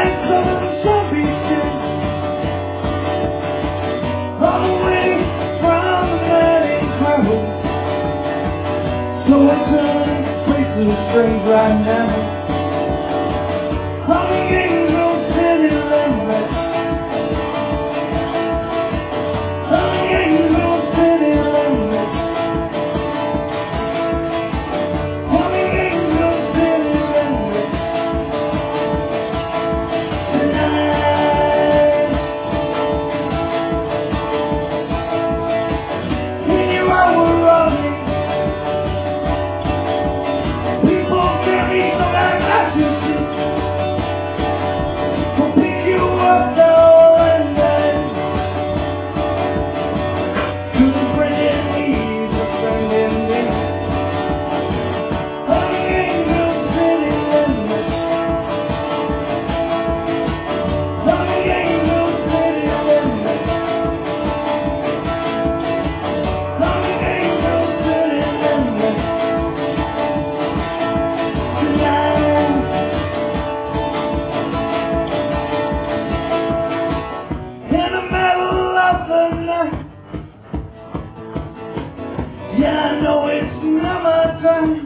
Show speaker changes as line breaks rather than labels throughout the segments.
lights of the sun beating all the way from the letting crowd. So I turn faces strange right now. On the Angel City limit, on the Angel City limit, on the Angel City limit. Tonight, when you are running, people carry the back that you see. We'll pick you up now and then. To the friend in need, the friend in need. On the Angel City limit, on the Angel City limit, on the Angel City limit. Tonight, in the middle of the night, yeah, I know it's not my time,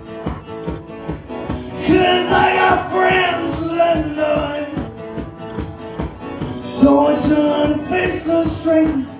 'cause I got friends that know it. So I turn face the strength